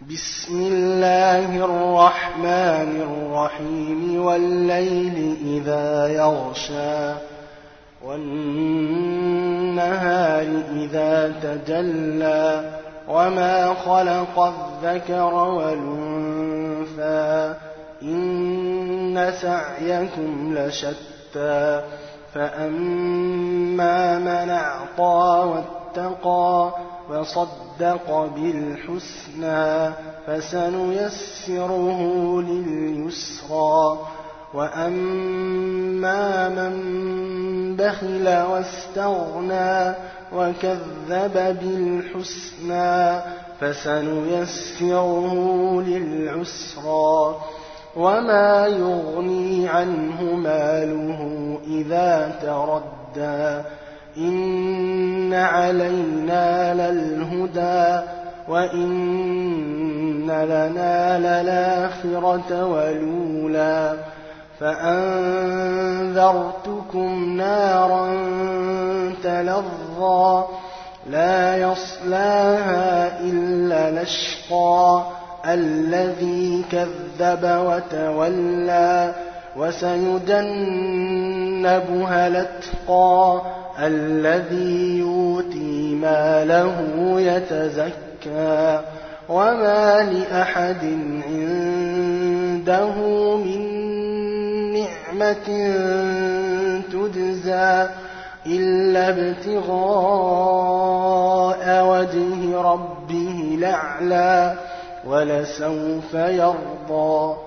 بسم الله الرحمن الرحيم والليل إذا يغشى والنهار إذا تجلى وما خلق الذكر والأنثى إن سعيكم لشتى فأما من أعطى واتقى وصدق بالحسنى فسنيسره لليسرى وأما من بخل واستغنى وكذب بالحسنى فسنيسره للعسرى وما يغني عنه ماله إذا تردى إن علينا للهدى وإن لنا للآخرة والأولى فأنذرتكم نارا تلظى لا يصلاها إلا الأشقى الذي كذب وتولى وسيجنبها الأتقى الذي يؤتي ماله يتزكى وما لأحد عنده من نعمة تجزى إلا ابتغاء وجه ربه الأعلى ولسوف يرضى